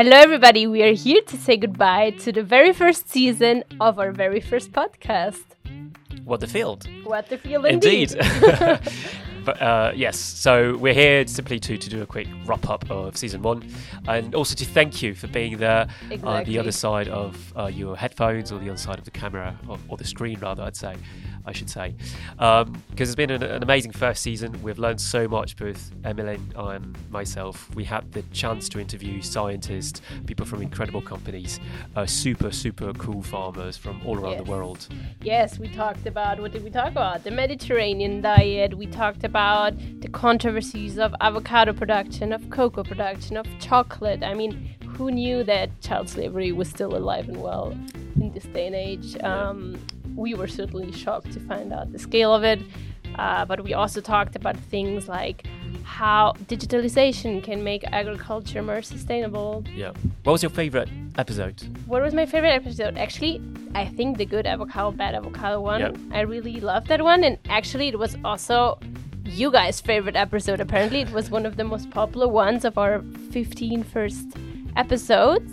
Hello, everybody. We are here to say goodbye to the very first season of our very first podcast. What the field. What the field indeed. But yes, so we're here simply to do a quick wrap-up of Season 1 and also to thank you for being there on the other side of your headphones or the other side of the camera or the screen, rather, I should say. Because it's been an amazing first season. We've learned so much, both Emmeline and myself. We had the chance to interview scientists, people from incredible companies, super cool farmers from all around the world. Yes, we talked about, what did we talk about? The Mediterranean diet. We talked about the controversies of avocado production, of cocoa production, of chocolate. I mean, who knew that child slavery was still alive and well in this day and age? We were certainly shocked to find out the scale of it. But we also talked about things like how digitalization can make agriculture more sustainable. Yeah. What was your favorite episode? What was my favorite episode? Actually, I think the good avocado, bad avocado one. Yep. I really loved that one. And actually, it was also you guys' favorite episode. Apparently, it was one of the most popular ones of our 15 first episodes.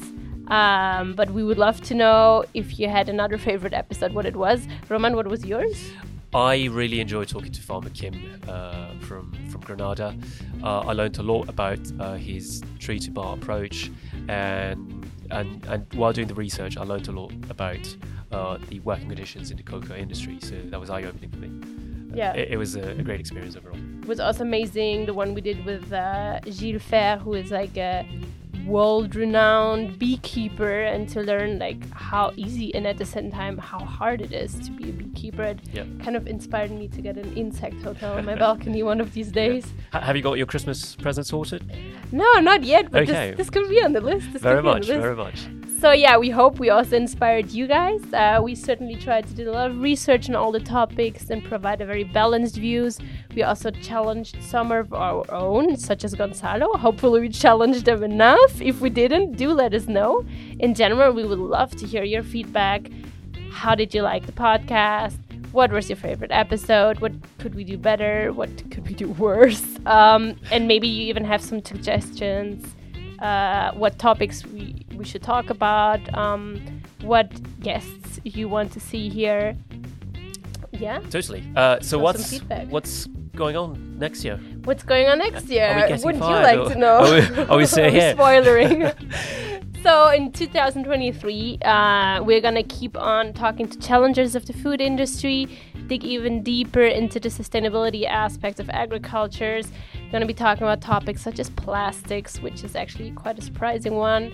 But we would love to know if you had another favorite episode, what it was. Roman, what was yours? I really enjoyed talking to Farmer Kim from Granada. I learned a lot about his tree-to-bar approach, and while doing the research, I learned a lot about the working conditions in the cocoa industry. So that was eye-opening for me. Yeah, it was a great experience overall. It was also amazing, the one we did with Gilles Fer, who is like a world-renowned beekeeper, and to learn like how easy and at the same time how hard it is to be a beekeeper. It kind of inspired me to get an insect hotel on my balcony one of these days. Have you got your Christmas present sorted? No, not yet, but okay. this could be on the list. Very much. So yeah, we hope we also inspired you guys. We certainly tried to do a lot of research on all the topics and provide a very balanced views. We also challenged some of our own, such as Gonzalo. Hopefully we challenged them enough. If we didn't, do let us know. In general, we would love to hear your feedback. How did you like the podcast? What was your favorite episode? What could we do better? What could we do worse? And maybe you even have some suggestions. What topics we should talk about, what guests you want to see here. Yeah, totally. So what's going on next year? What's going on next year? Wouldn't you like to know? Are we still here? Spoilering. So in 2023, we're gonna keep on talking to challengers of the food industry, dig even deeper into the sustainability aspects of agriculture. We're going to be talking about topics such as plastics, which is actually quite a surprising one.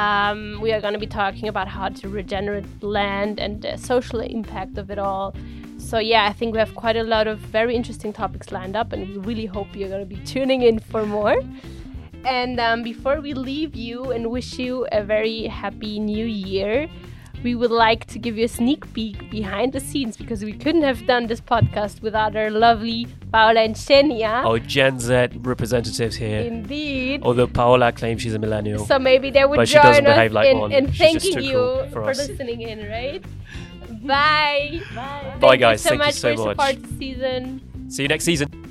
We are going to be talking about how to regenerate land and the social impact of it all. So yeah, I think we have quite a lot of very interesting topics lined up, and we really hope you're going to be tuning in for more. And before we leave you and wish you a very happy new year, we would like to give you a sneak peek behind the scenes, because we couldn't have done this podcast without our lovely Paola and Xenia. Our Gen Z representatives here. Indeed. Although Paola claims she's a millennial. So maybe they would join us in thanking you for listening in, right? Bye. Bye, guys. Thank you so much for support this season. See you next season.